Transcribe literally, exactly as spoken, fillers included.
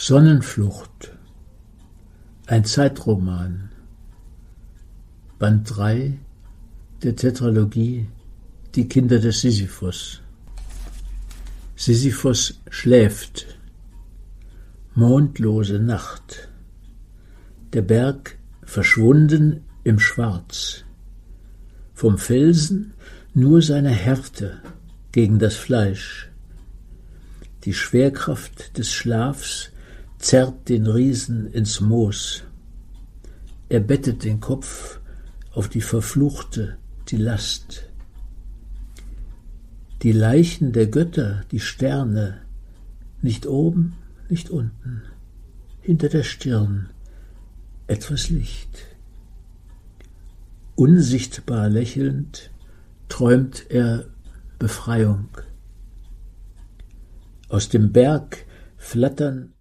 Sonnenflucht, ein Zeitroman, Band drei der Tetralogie Die Kinder des Sisyphos. Sisyphos schläft. Mondlose Nacht. Der Berg verschwunden im Schwarz. Vom Felsen nur seine Härte gegen das Fleisch. Die Schwerkraft des Schlafs zerrt den Riesen ins Moos. Er bettet den Kopf auf die Verfluchte, die Last. Die Leichen der Götter, die Sterne, nicht oben, nicht unten, hinter der Stirn etwas Licht. Unsichtbar lächelnd träumt er Befreiung. Aus dem Berg flattern